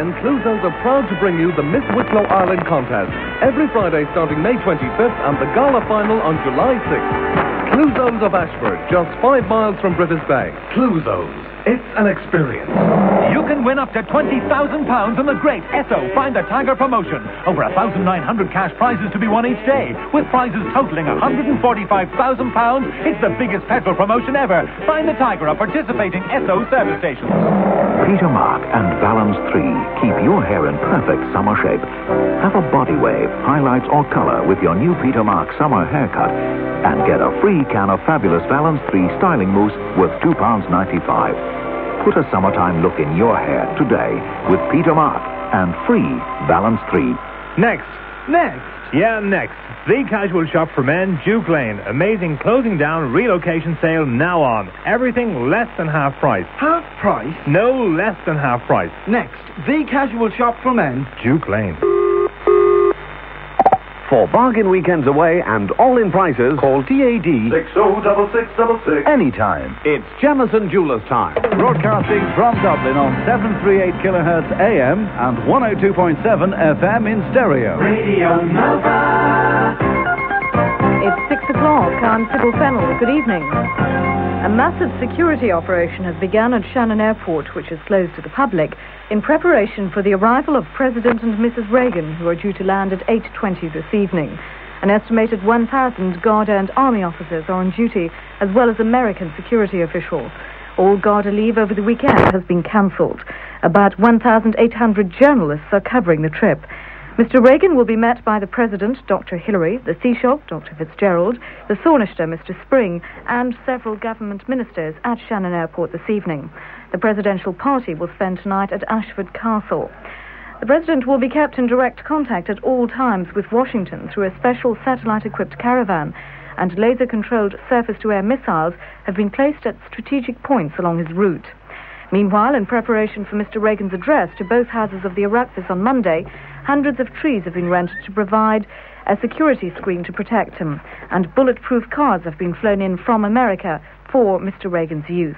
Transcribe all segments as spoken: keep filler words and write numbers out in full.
and Clouseau's are proud to bring you the Miss Wicklow Ireland contest every Friday starting May twenty-fifth and the gala final on July sixth. Clouseau's of Ashford, just five miles from British Bay. Clouseau's. It's an experience. You can win up to twenty thousand pounds on the great Esso Find the Tiger promotion. Over one thousand nine hundred cash prizes to be won each day, with prizes totaling one hundred forty-five thousand pounds. It's the biggest petrol promotion ever. Find the Tiger at participating Esso service stations. Peter Mark and Balance three keep your hair in perfect summer shape. Have a body wave, highlights or color with your new Peter Mark summer haircut and get a free can of fabulous Balance three styling mousse worth two pounds ninety-five. Put a summertime look in your hair today with Peter Mark and free Balance three. Next. Next? Yeah, next. The Casual Shop for Men, Duke Lane. Amazing closing down relocation sale now on. Everything less than half price. Half price? No, less than half price. Next. The Casual Shop for Men, Duke Lane. For bargain weekends away and all-in prices, call T A D six oh six six six six. anytime. It's Jamison Jewelers time. Broadcasting from Dublin on seven thirty-eight kilohertz A M and one oh two point seven F M in stereo. Radio Nova. It's six o'clock. I'm Sybil Fennell. Good evening. A massive security operation has begun at Shannon Airport, which is closed to the public, in preparation for the arrival of President and Missus Reagan, who are due to land at eight twenty this evening. An estimated one thousand Garda and Army officers are on duty, as well as American security officials. All Garda leave over the weekend has been cancelled. About one thousand eight hundred journalists are covering the trip. Mister Reagan will be met by the President, Doctor Hillary, the Taoiseach, Doctor Fitzgerald, the Taoiseach, Mister Spring, and several government ministers at Shannon Airport this evening. The presidential party will spend tonight at Ashford Castle. The President will be kept in direct contact at all times with Washington through a special satellite-equipped caravan, and laser-controlled surface-to-air missiles have been placed at strategic points along his route. Meanwhile, in preparation for Mister Reagan's address to both houses of the Oireachtas on Monday, hundreds of trees have been rented to provide a security screen to protect him, and bulletproof cars have been flown in from America for Mister Reagan's use.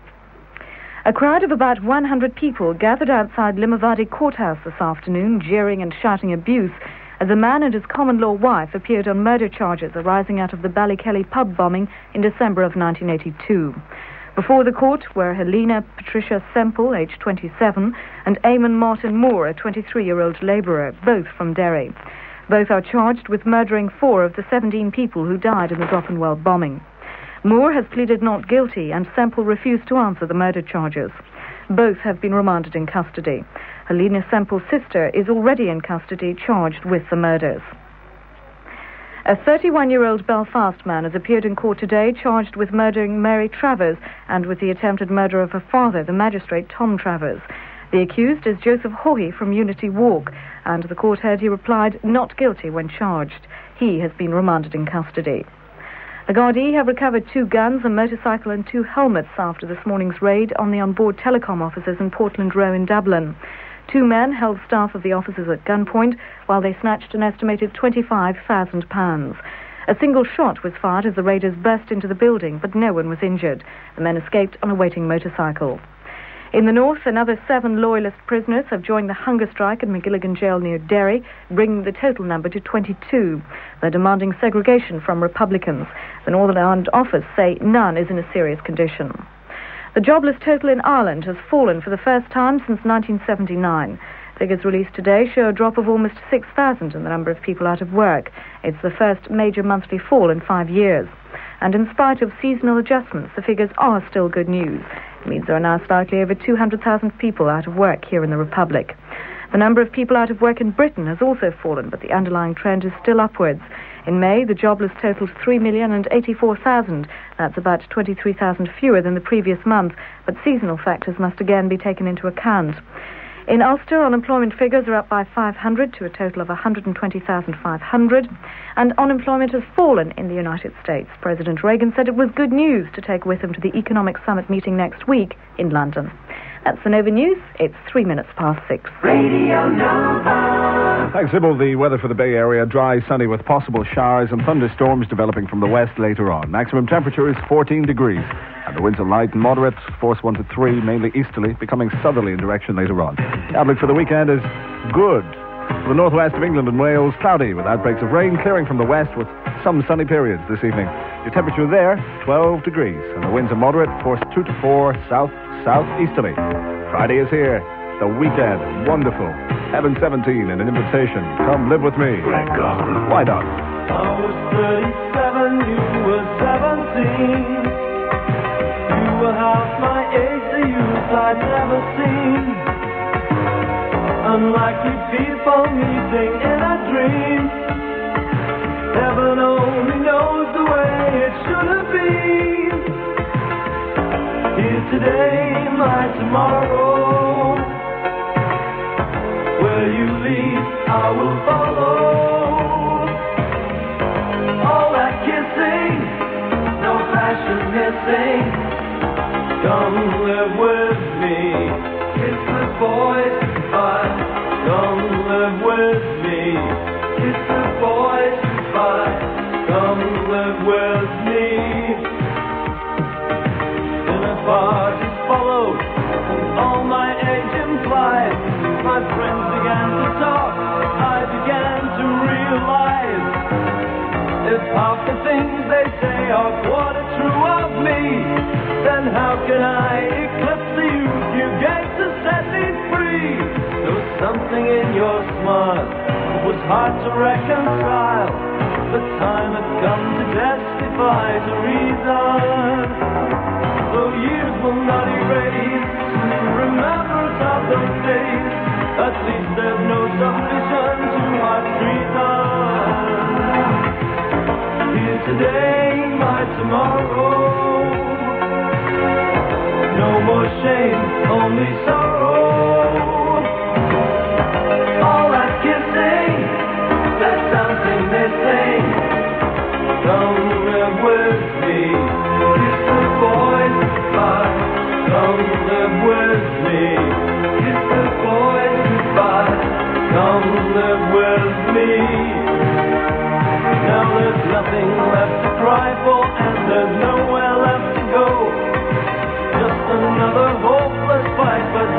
A crowd of about one hundred people gathered outside Limavady Courthouse this afternoon, jeering and shouting abuse, as a man and his common-law wife appeared on murder charges arising out of the Ballykelly pub bombing in December of nineteen eighty-two. Before the court were Helena Patricia Semple, aged twenty-seven, and Eamon Martin Moore, a twenty-three-year-old labourer, both from Derry. Both are charged with murdering four of the seventeen people who died in the Brockenwell bombing. Moore has pleaded not guilty, and Semple refused to answer the murder charges. Both have been remanded in custody. Helena Semple's sister is already in custody, charged with the murders. A thirty-one-year-old Belfast man has appeared in court today charged with murdering Mary Travers and with the attempted murder of her father, the magistrate Tom Travers. The accused is Joseph Hoey from Unity Walk, and the court heard he replied not guilty when charged. He has been remanded in custody. The Gardaí have recovered two guns, a motorcycle and two helmets after this morning's raid on the onboard telecom offices in Portland Row in Dublin. Two men held staff of the offices at gunpoint while they snatched an estimated twenty-five thousand pounds. A single shot was fired as the raiders burst into the building, but no one was injured. The men escaped on a waiting motorcycle. In the north, another seven loyalist prisoners have joined the hunger strike at McGilligan Jail near Derry, bringing the total number to twenty-two. They're demanding segregation from Republicans. The Northern Ireland office say none is in a serious condition. The jobless total in Ireland has fallen for the first time since nineteen seventy-nine. Figures released today show a drop of almost six thousand in the number of people out of work. It's the first major monthly fall in five years. And in spite of seasonal adjustments, the figures are still good news. It means there are now slightly over two hundred thousand people out of work here in the Republic. The number of people out of work in Britain has also fallen, but the underlying trend is still upwards. In May, the jobless totaled three million eighty-four thousand. That's about twenty-three thousand fewer than the previous month, but seasonal factors must again be taken into account. In Ulster, unemployment figures are up by five hundred to a total of one hundred twenty thousand five hundred, and unemployment has fallen in the United States. President Reagan said it was good news to take with him to the Economic Summit meeting next week in London. That's the Nova News. It's three minutes past six. Radio Nova. Thanks, Sybil. The weather for the Bay Area, dry, sunny with possible showers and thunderstorms developing from the west later on. Maximum temperature is fourteen degrees. And the winds are light and moderate, force one to three, mainly easterly, becoming southerly in direction later on. The outlook for the weekend is good. For the northwest of England and Wales, cloudy with outbreaks of rain, clearing from the west with some sunny periods this evening. The temperature there, twelve degrees. And the winds are moderate, force two to four, south, southeasterly. Friday is here. The weekend, wonderful. Heaven seventeen and an invitation. Come live with me. Why not? I was thirty-seven, you were seventeen. You were half my age, the youth I'd never seen. Unlikely people meeting in a dream. Heaven only knows the way it should have been. Here today, my tomorrow. Where you lead, I will follow. All that kissing, no passion missing. Come live with me. It's the boys, but come live with me. It's the boys, but come live with me. Dinner parties followed, and all my age implied. My friends began to talk, I began to realize if half the things they say are quarter true of me, then how can I eclipse the youth you gave to set me free? There was something in your smile that was hard to reconcile. The time had come to testify to reason. Though years will not erase the remembrance of those days, at least there's no suspicion to our treason. Here today, my tomorrow. No more shame, only sorrow. All that kissing, there's something missing. Come live with me. Kiss the boys goodbye. Come live with me. Kiss the boys goodbye. Come live with me. Now there's nothing left to cry for, and there's nowhere left to go. Just another hopeless fight, but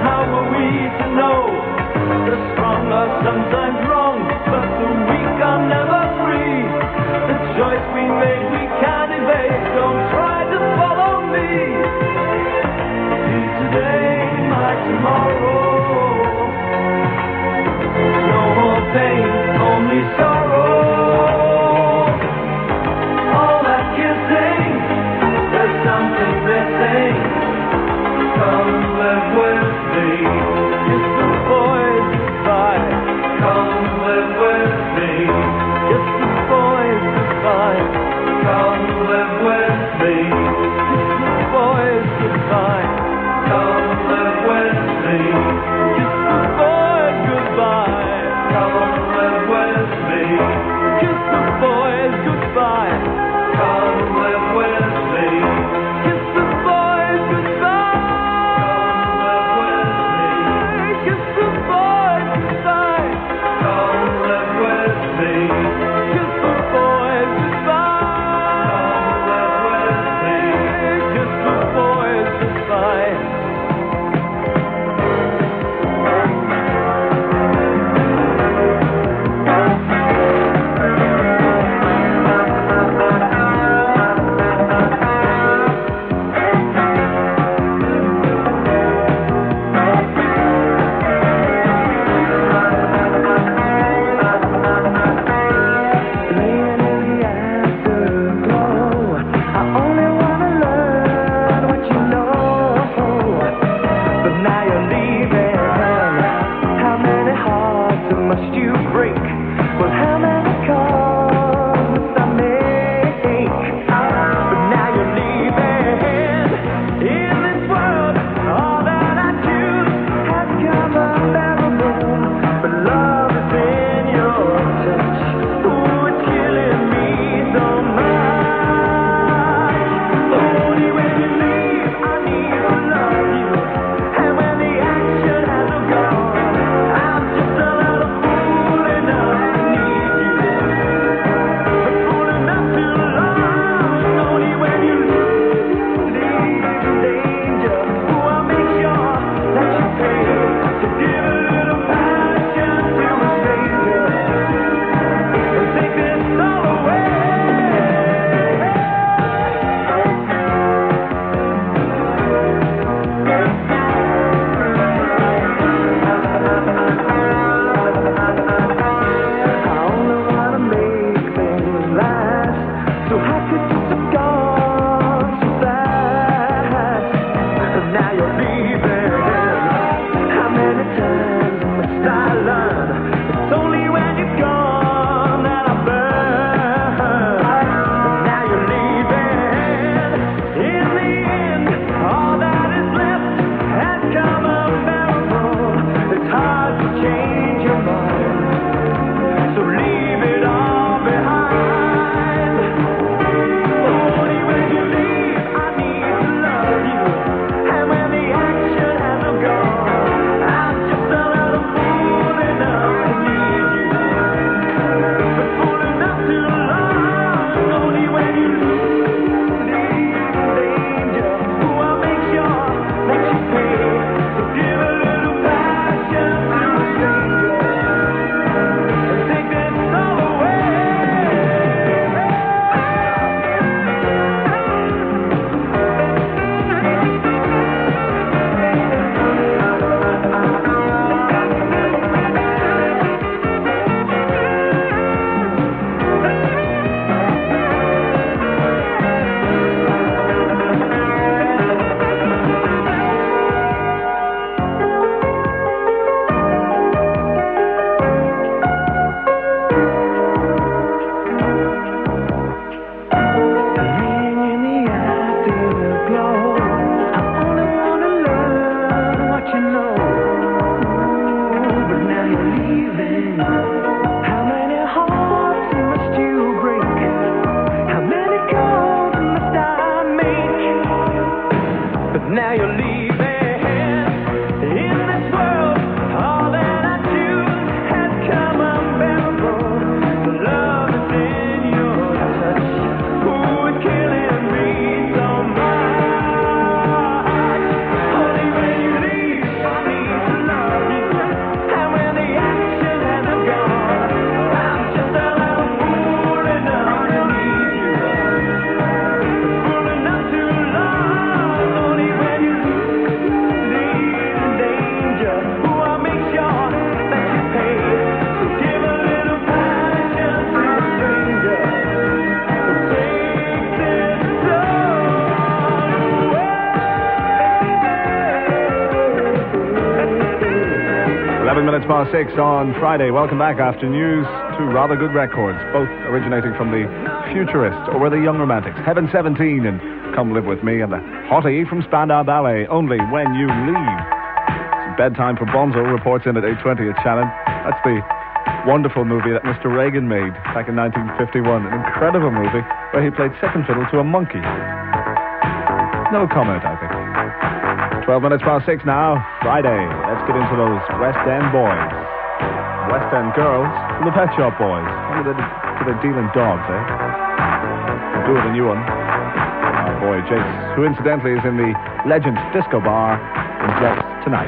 minutes past six on Friday. Welcome back after news. Two rather good records, both originating from the Futurists, or were the Young Romantics. Heaven seventeen and Come Live With Me, and the Hottie from Spandau Ballet, Only When You Leave. It's bedtime for Bonzo, reports in at eight twenty at Shannon. That's the wonderful movie that Mister Reagan made back in nineteen fifty-one. An incredible movie where he played second fiddle to a monkey. No comment, I think. twelve minutes past six now, Friday. Let's get into those West End boys. West End girls and the Pet Shop Boys. What do they, do they deal in dogs, eh? Do it a new one. Our boy Jace, who incidentally is in the Legends Disco Bar in Jets tonight.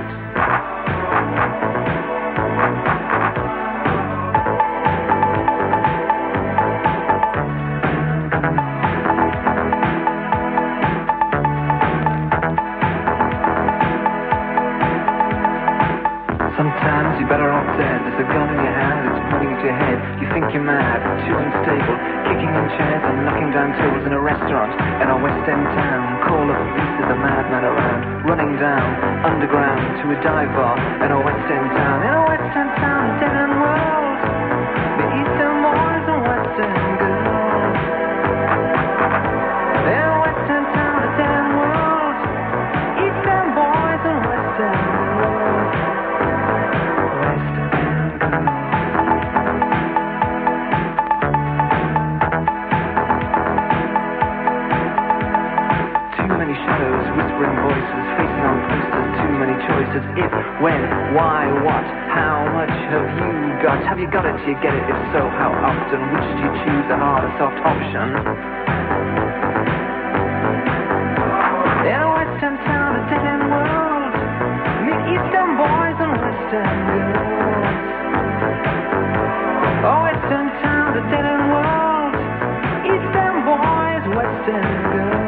Sometimes you're better off dead. There's a gun in your hand, it's pointing at your head. You think you're mad, too unstable, kicking in chairs and knocking down tables in a restaurant in a West End town. Call of the police, there's a madman around, running down underground to a dive bar in a West End town. In a West End town, a dead end world. The Eastern boys and West End girls. In a West End town, a dead end world. Eastern boys and West End girls. Whispering voices, facing on posters, too many choices. If, when, why, what, how much have you got? Have you got it? Do you get it? If so, how often? Which do you choose, a hard or soft option? In a Western town, a dead-end world, meet Eastern boys and Western girls. A Western town, a dead-end world, Eastern boys, Western girls.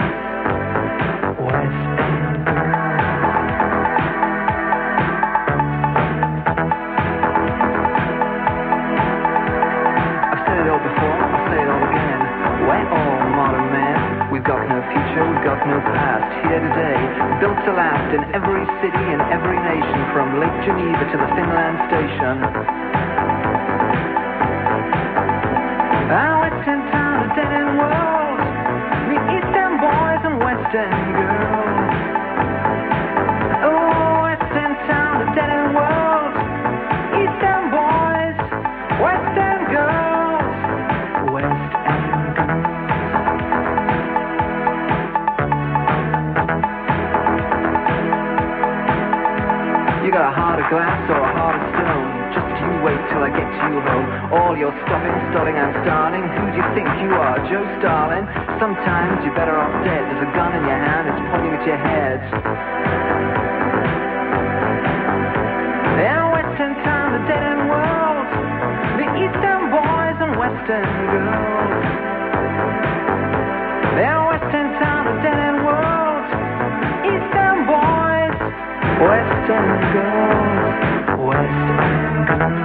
No past, here today, built to last in every city and every nation, from Lake Geneva to the Finland Station. Our Western town, a dead-end world, meet Eastern boys and Western girls. Oh, Western town, a dead-end world, Eastern boys, Western girls, West End. Got a heart of glass or a heart of stone. Just you wait till I get you home. All your stopping, stalling and starting. Who do you think you are, Joe Starling? Sometimes you're better off dead. There's a gun in your hand, it's pointing at your head. In a Western town, the dead-end world, the Eastern boys and Western girls. In a Western town, the dead-end world, Eastern boys, Western girls, Western girls.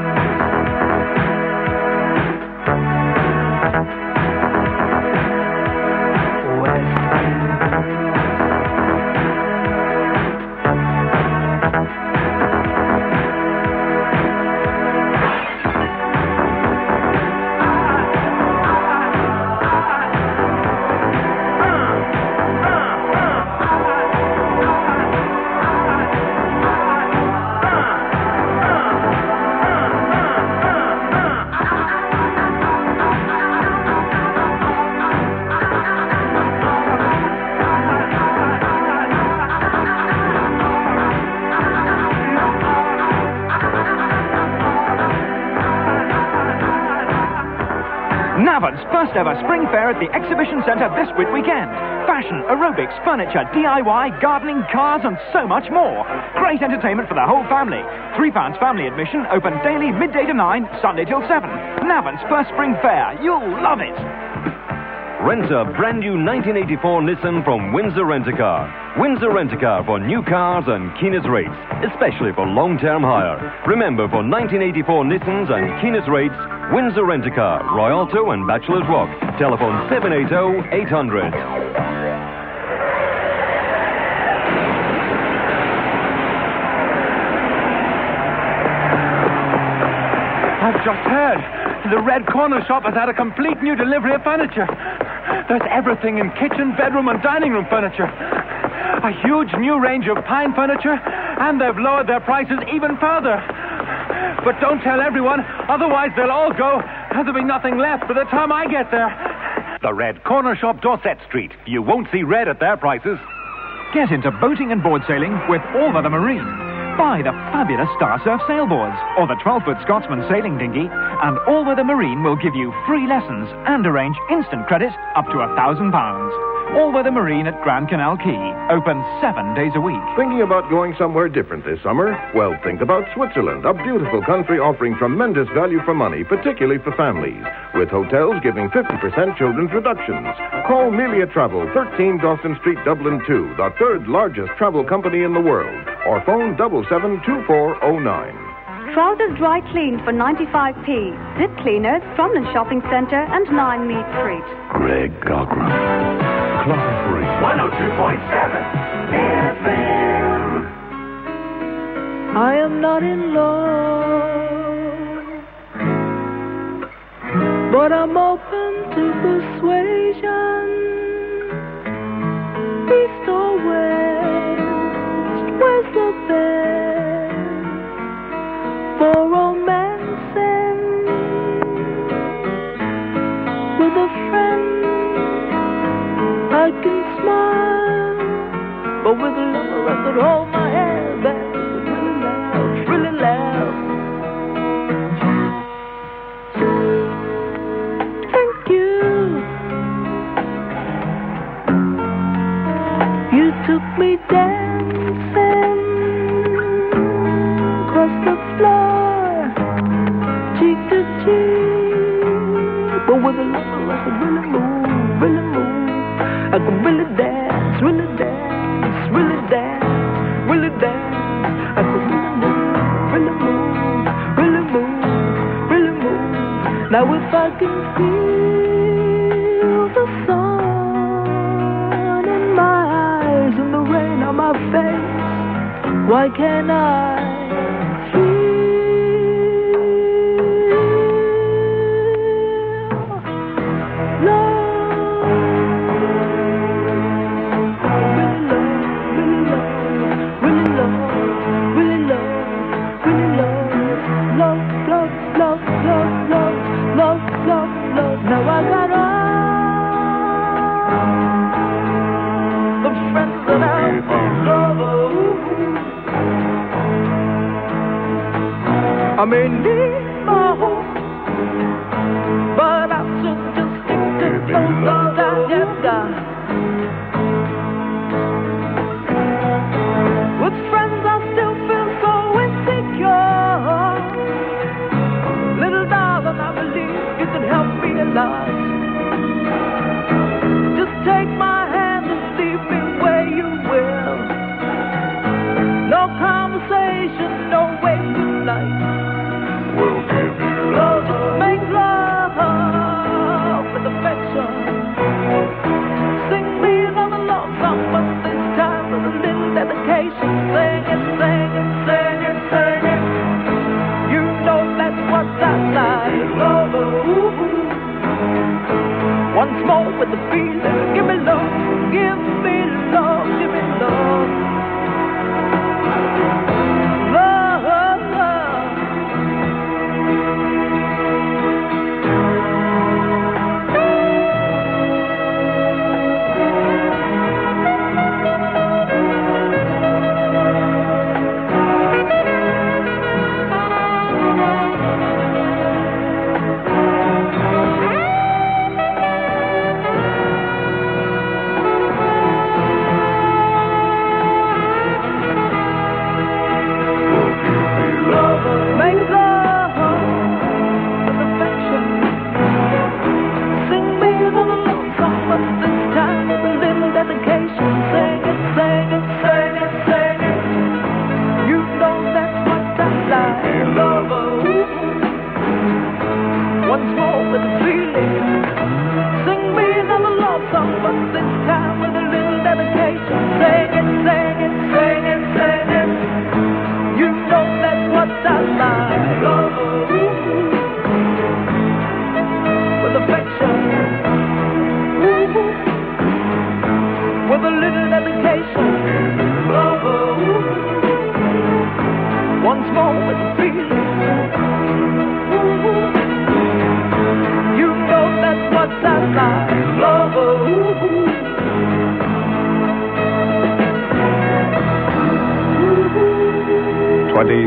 Navan's first ever spring fair at the Exhibition Centre this week weekend. Fashion, aerobics, furniture, D I Y, gardening, cars and so much more. Great entertainment for the whole family. Three pounds family admission, open daily midday to nine, Sunday till seven. Navan's first spring fair. You'll love it. Rent a brand new nineteen eighty-four Nissan from Windsor Rent-A-Car. Windsor Rent-A-Car for new cars and keenest rates, especially for long-term hire. Remember, for nineteen eighty-four Nissans and keenest rates, Windsor Rent-A-Car, Royalto and Bachelor's Walk. Telephone seven eight zero, eight hundred. I've just heard. The Red Corner shop has had a complete new delivery of furniture. There's everything in kitchen, bedroom, and dining room furniture. A huge new range of pine furniture, and they've lowered their prices even further. But don't tell everyone, otherwise they'll all go, and there'll be nothing left by the time I get there. The Red Corner Shop, Dorset Street. You won't see red at their prices. Get into boating and board sailing with All Weather Marine. Buy the fabulous Star Surf sailboards or the twelve-foot Scotsman sailing dinghy, and All Weather Marine will give you free lessons and arrange instant credit up to a thousand pounds. All Weather Marine at Grand Canal Quay, open seven days a week. Thinking about going somewhere different this summer? Well, think about Switzerland, a beautiful country offering tremendous value for money, particularly for families, with hotels giving fifty percent children's reductions. Call Melia Travel, thirteen Dawson Street, Dublin two, the third largest travel company in the world, or phone seven seven two four zero nine. Trousers dry cleaned for ninety-five p. Zip cleaners, Crumlin Shopping Centre and nine Mead Street. Greg Cochran. Cloth Free. one oh two point seven F M. I am not in love, but I'm open to persuasion. East or west, where's the best for romancing with a friend? I can smile, but with a lover I could hold my hand back. Really loud, really loud. Thank you. You took me dancing across the floor, cheek to cheek, but with a lover I could really move, really move. I can really dance, really dance, really dance, really dance. I can really move, really move, really move, really move. Now if I can feel the sun in my eyes and the rain on my face, why can't I feel love? Now I got all the friends that I love. I may need my home, but I should just stick to those all that have done. With friends I still feel so insecure. Little darling, I believe you can help me a lot. Just take my hand and leave me where you will. No conversation, no wasted life. We'll give you love. Just make love with affection. Sing me another love song, but this time with a little dedication. Sing it, sing it, sing it, sing it. You know that's what I like. Love, ooh. Once more with the feeling, give me love, give me love, give me love. Love, love.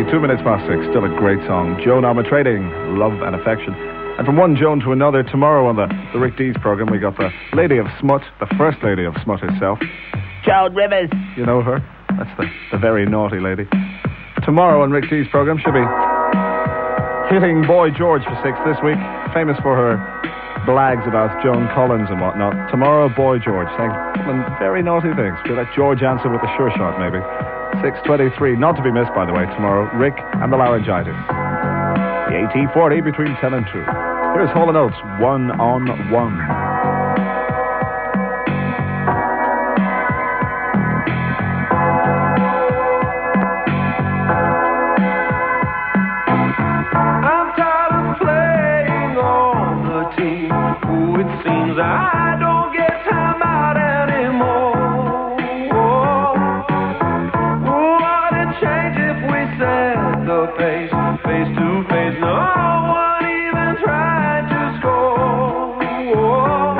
two minutes past six. Still a great song. Joan Armatrading, Love and Affection. And from one Joan to another, tomorrow on the, the Rick Dees program, we got the Lady of Smut, the First Lady of Smut herself. Joan Rivers. You know her? That's the, the very naughty lady. Tomorrow on Rick Dees program, she'll be hitting Boy George for six this week. Famous for her blags about Joan Collins and whatnot. Tomorrow, Boy George, saying some very naughty things. Be like George Answer with a sure shot, maybe. six twenty-three, not to be missed, by the way, tomorrow. Rick and the Laryngitis. The A T forty between ten and two. Here's Hall and Oates, One on One. I don't get time out anymore. What a change if we set the pace, face to face. No one even tried to score.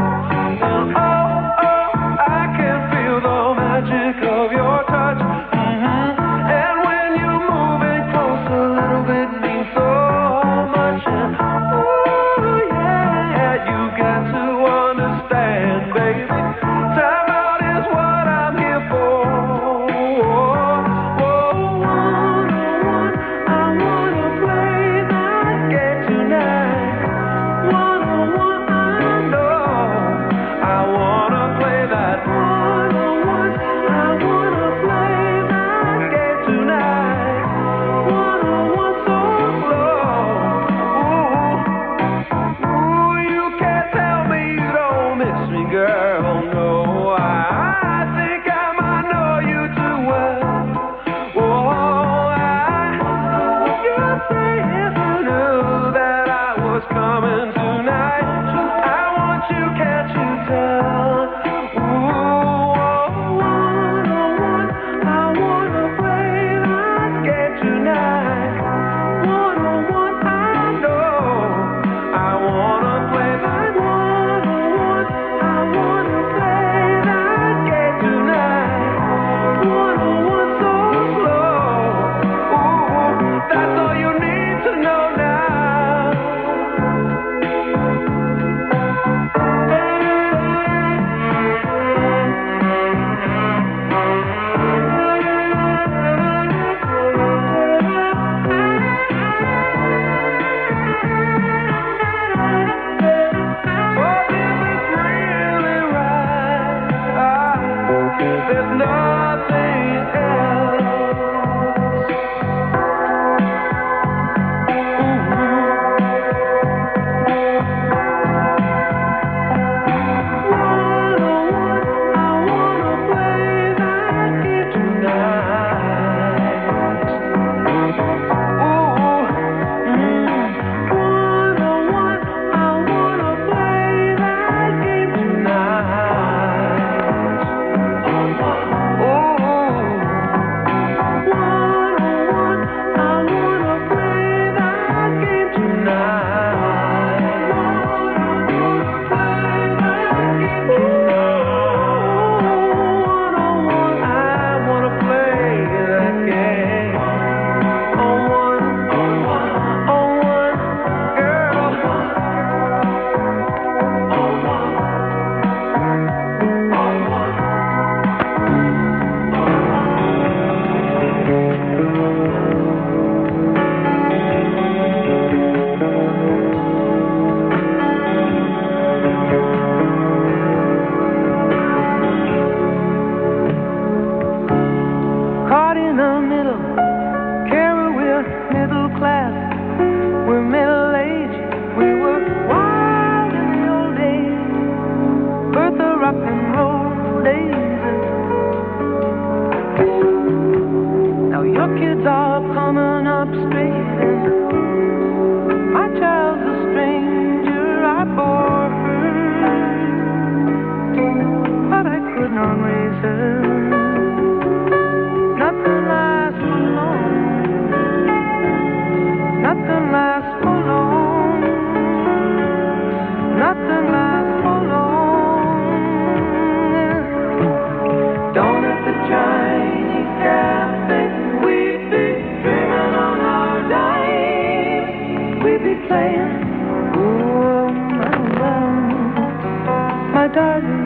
playing. Oh, my love, my darling.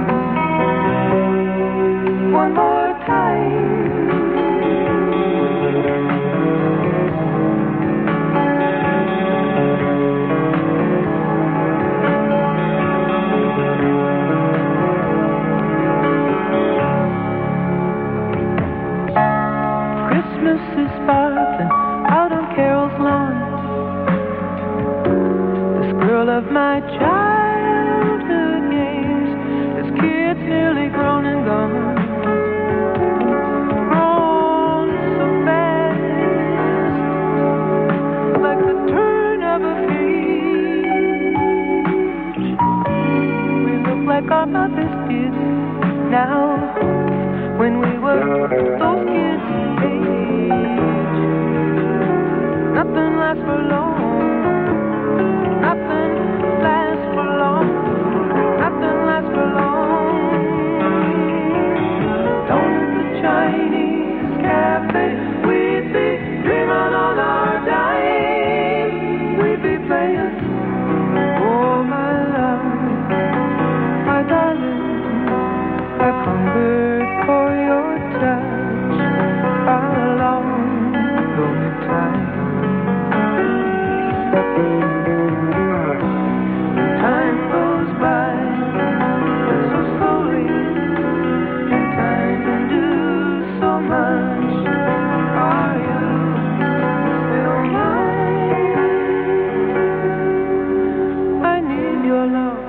One more time. Christmas is sparkling out on Carol's lawn. This girl of my childhood games, this kid's nearly grown and gone. Grown so fast, like the turn of a page. We look like our mothers did now, when we were those kids. Nothing lasts for long. Nothing lasts for long. Nothing lasts for long. Down at the Chinese cafe, we'd be dreaming on our dime. We'd be playing. Oh, my love, my darling, I've hungered for your touch a long, lonely time. Time goes by so slowly, and time can do so much. Are you still mine? I need your love.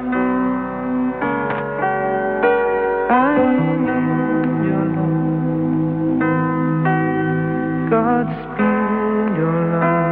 I need your love. Godspeed your love.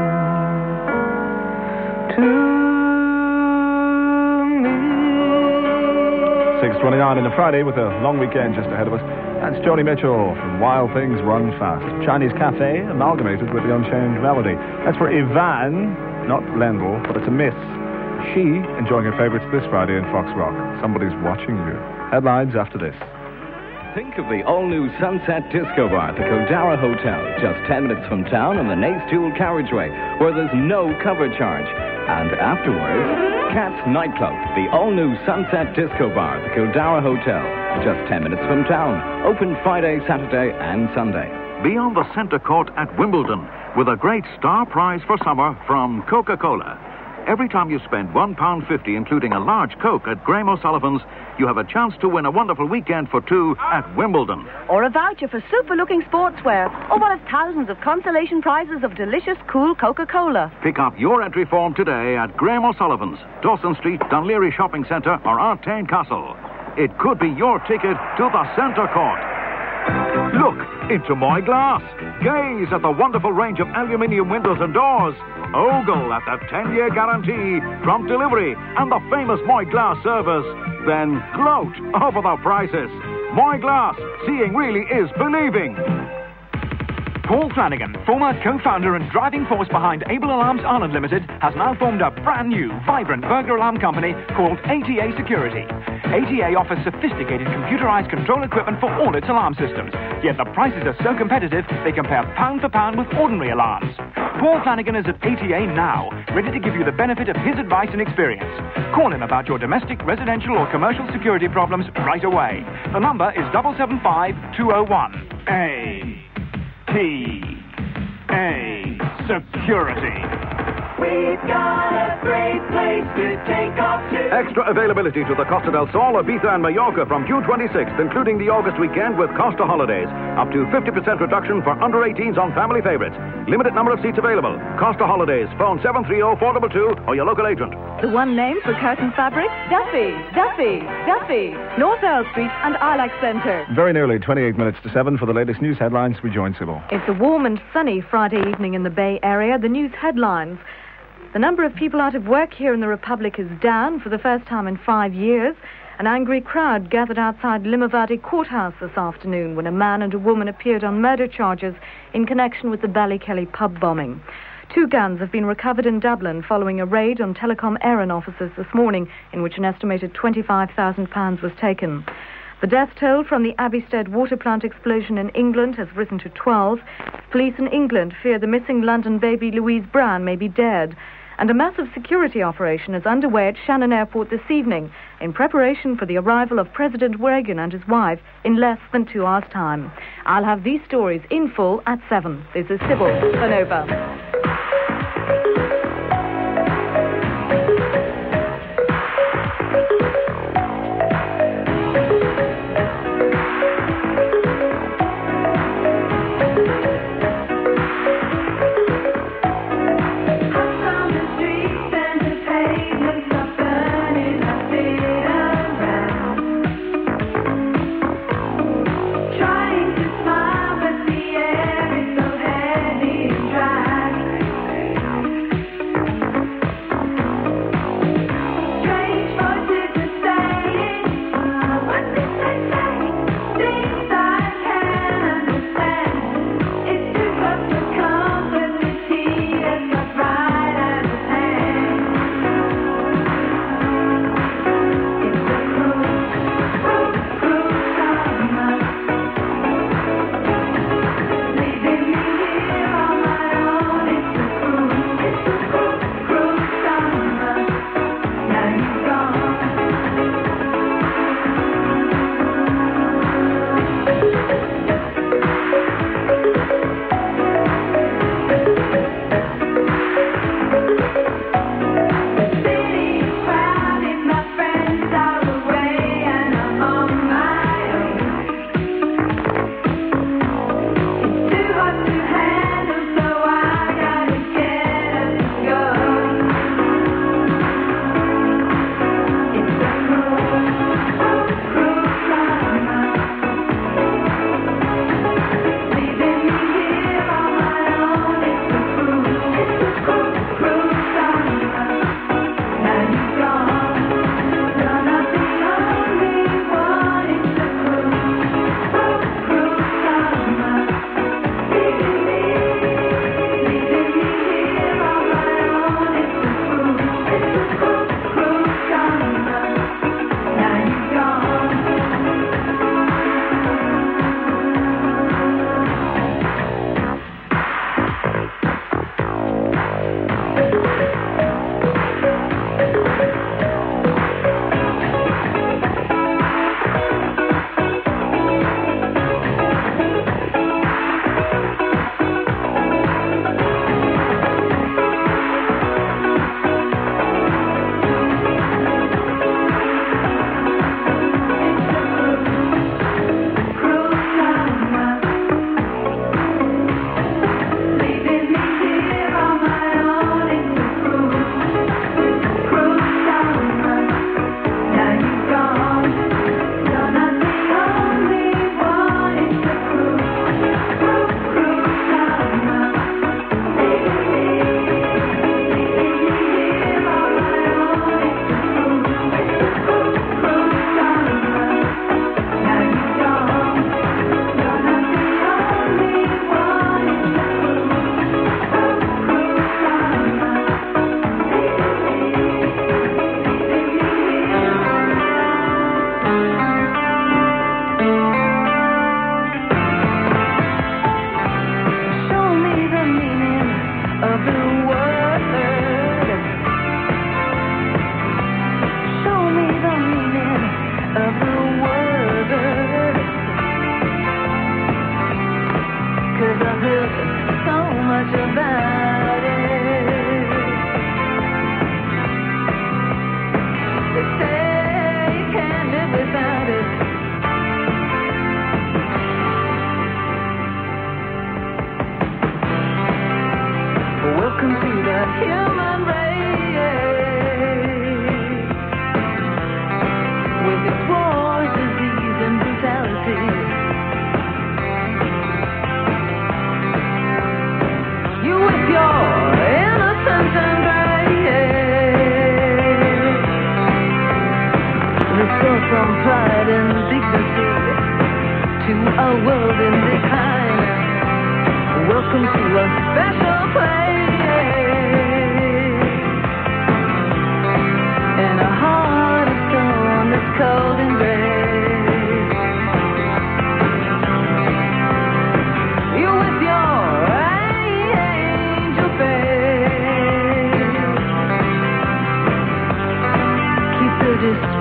six twenty-nine on a Friday with a long weekend just ahead of us. That's Joni Mitchell from Wild Things Run Fast. Chinese Cafe amalgamated with the Unchanged Melody. That's for Ivan, not Lendl, but it's a miss. She enjoying her favourites this Friday in Fox Rock. Somebody's watching you. Headlines after this. Think of the all-new Sunset Disco Bar at the Codara Hotel, just ten minutes from town on the Nace Tool carriageway, where there's no cover charge. And afterwards, Cat's Nightclub, the all-new Sunset Disco Bar at the Codara Hotel, just ten minutes from town. Open Friday, Saturday, and Sunday. Be on the centre court at Wimbledon with a great star prize for summer from Coca-Cola. Every time you spend one pound fifty, including a large Coke at Graham O'Sullivan's, you have a chance to win a wonderful weekend for two at Wimbledon. Or a voucher for super-looking sportswear. Or one of thousands of consolation prizes of delicious, cool Coca-Cola. Pick up your entry form today at Graham O'Sullivan's, Dawson Street, Dunleary Shopping Centre, or Artane Castle. It could be your ticket to the centre court. Look into my glass. Gaze at the wonderful range of aluminium windows and doors. Ogle at the ten-year guarantee, prompt delivery, and the famous My Glass service. Then gloat over the prices. My Glass, seeing really is believing. Paul Flanagan, former co-founder and driving force behind Able Alarms Ireland Limited, has now formed a brand new, vibrant burglar alarm company called A T A Security. A T A offers sophisticated computerized control equipment for all its alarm systems, yet the prices are so competitive they compare pound for pound with ordinary alarms. Paul Flanagan is at A T A now, ready to give you the benefit of his advice and experience. Call him about your domestic, residential or commercial security problems right away. The number is seven seven five, two oh one. A T A Security. We've got a great place to take off to. Extra availability to the Costa del Sol, Ibiza and Mallorca from June twenty-sixth, including the August weekend with Costa Holidays. Up to fifty percent reduction for under eighteens on family favorites. Limited number of seats available. Costa Holidays. Phone seven three zero, four two two or your local agent. The one name for curtain fabric? Duffy, Duffy, Duffy. North Earl Street and Ilac Centre. Very nearly twenty-eight minutes to seven for the latest news headlines. We join Sybil. It's a warm and sunny Friday evening in the Bay Area. The news headlines. The number of people out of work here in the Republic is down for the first time in five years. An angry crowd gathered outside Limavady Courthouse this afternoon when a man and a woman appeared on murder charges in connection with the Ballykelly pub bombing. Two guns have been recovered in Dublin following a raid on Telecom Éireann offices this morning in which an estimated twenty-five thousand pounds was taken. The death toll from the Abbeystead water plant explosion in England has risen to twelve. Police in England fear the missing London baby Louise Brown may be dead. And a massive security operation is underway at Shannon Airport this evening in preparation for the arrival of President Reagan and his wife in less than two hours' time. I'll have these stories in full at seven. This is Sybil for Nova. Trying to smile, but the air is so heavy and dry.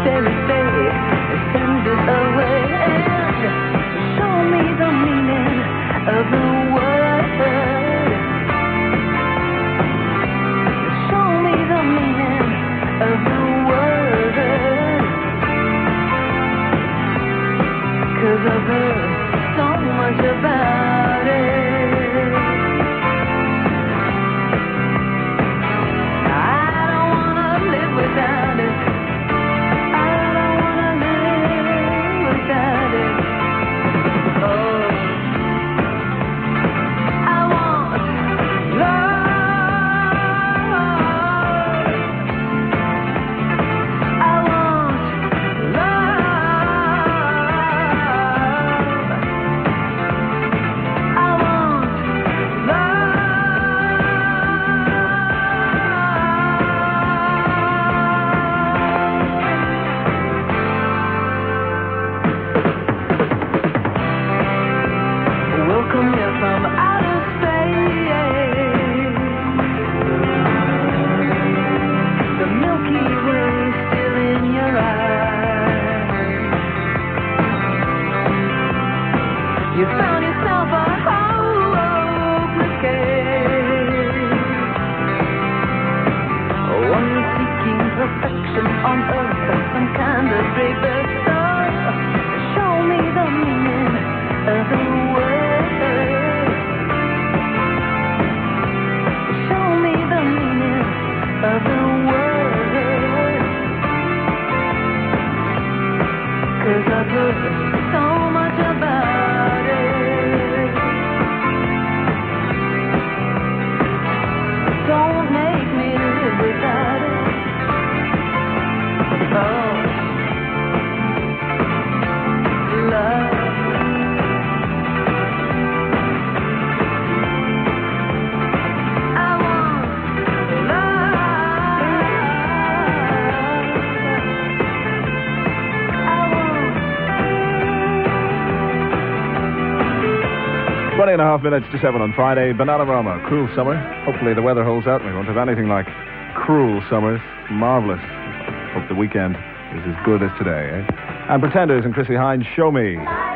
very day, send it away and show me the meaning of the word. Show me the meaning of the word. 'Cause I've heard so much about it. I don't wanna live without it. I don't wanna live without it. Oh, I want love. I want love. I want welcome you from outer space. The Milky Way still in your eyes. You found yourself a hopeless case. One seeking perfection on earth and some kind of bigger stuff. Show me the meaning of the word. Show me the meaning of the word. 'Cause I've heard so much about it. Don't make me live without it. Oh, love. I want love. I want. Twenty and a half minutes to seven on Friday. Bananarama, cruel summer. Hopefully the weather holds out and we won't have anything like cruel summers. Marvellous. Hope the weekend is as good as today, eh? And Pretenders and Chrissy Hines, Show Me.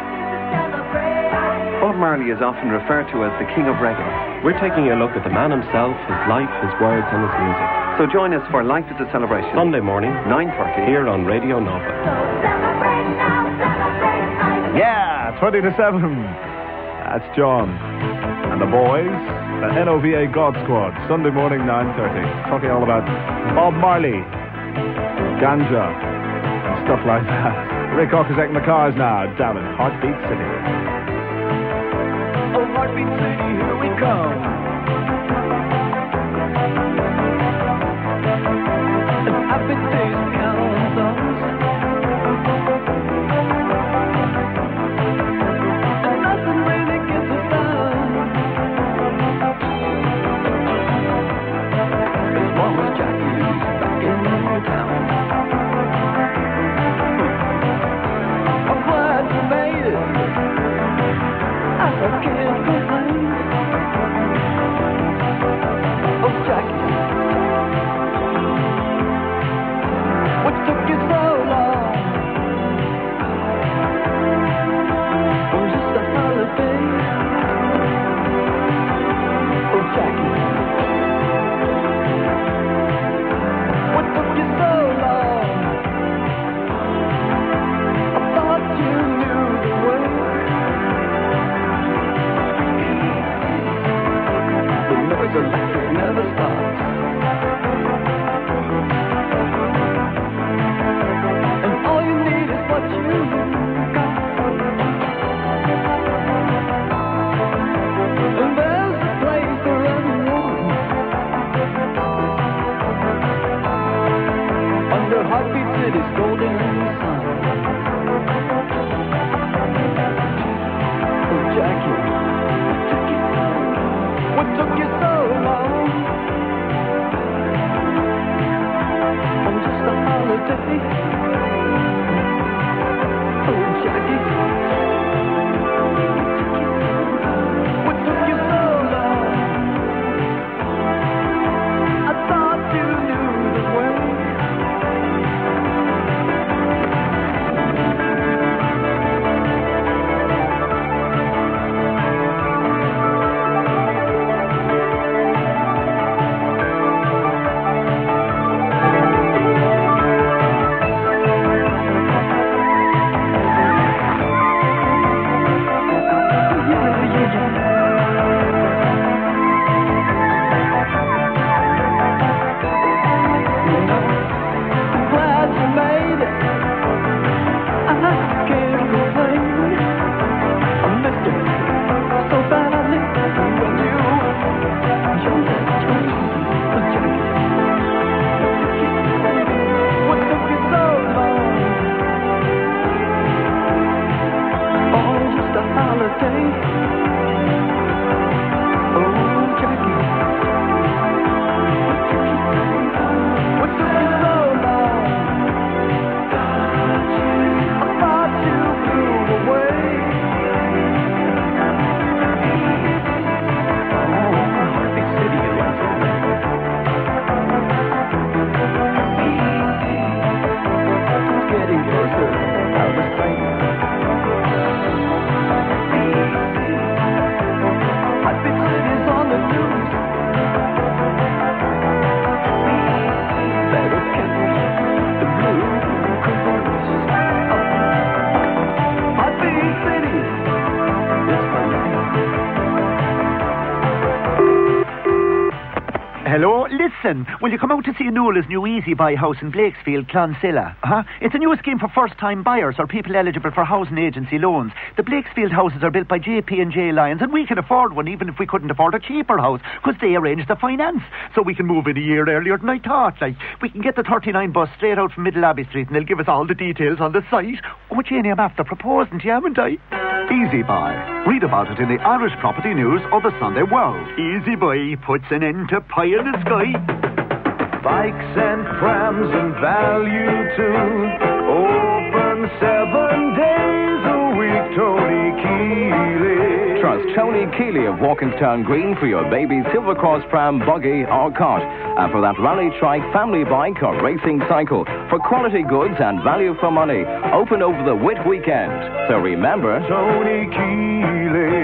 Bob Marley is often referred to as the king of reggae. We're taking a look at the man himself, his life, his words and his music. So join us for Life is a Celebration. Sunday morning, nine thirty, here on Radio Nova. Yeah, twenty to seven. That's John. And the boys, the N O V A God Squad, Sunday morning, nine thirty. Talking all about Bob Marley, ganja, and stuff like that. Rick Ocasek in the cars now, down in Heartbeat City. Oh, Heartbeat City, here we come. And happy days behind us. And nothing really gets us down. As long as Jackie's back in town. I'm glad you made it. I can't complain. Oh, Jackie, what took you so long? Was just a holiday? Oh, Jackie, what took you so long? I thought you knew the way. The noise electric never stops. And all you need is what you got. And there's a place for everyone. Under Heartbeat City's golden sun. Oh, Jackie, what took you so long? On just a holiday. Oh, Jackie, what took you so long? I thought you knew the way. Listen, will you come out to see Newell's new Easy Buy house in Blakesfield, Clonsilla? Uh-huh. It's a new scheme for first-time buyers or people eligible for housing agency loans. The Blakesfield houses are built by J P and J Lyons, and we can afford one even if we couldn't afford a cheaper house, because they arrange the finance. So we can move in a year earlier than I thought. Like, we can get the thirty-nine bus straight out from Middle Abbey Street, and they'll give us all the details on the site. Oh, Janie, I'm after proposing to you, haven't I? Easy Buy. Read about it in the Irish Property News or the Sunday World. Easy Buy puts an end to pie in the sky. Bikes and prams and value too. Open seven days a week, Tony Keeley. Trust Tony Keeley of Walkinstown Green for your baby's Silver Cross pram, buggy or cart. And for that rally trike, family bike or racing cycle. For quality goods and value for money. Open over the Whit weekend. So remember... Tony Keeley.